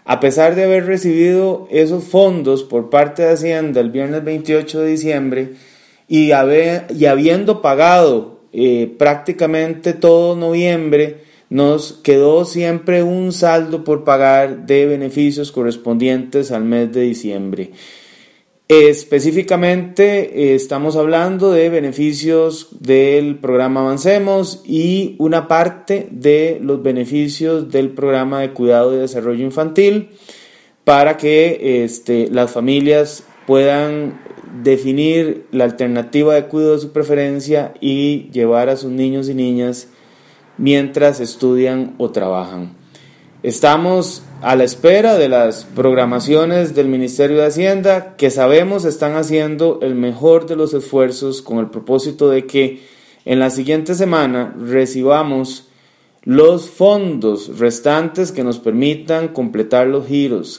A pesar de haber recibido esos fondos por parte de Hacienda el viernes 28 de diciembre y habiendo pagado prácticamente todo noviembre, nos quedó siempre un saldo por pagar de beneficios correspondientes al mes de diciembre. Específicamente estamos hablando de beneficios del programa Avancemos y una parte de los beneficios del programa de cuidado y desarrollo infantil para que las familias puedan definir la alternativa de cuidado de su preferencia y llevar a sus niños y niñas mientras estudian o trabajan. Estamos a la espera de las programaciones del Ministerio de Hacienda, que sabemos están haciendo el mejor de los esfuerzos con el propósito de que en la siguiente semana recibamos los fondos restantes que nos permitan completar los giros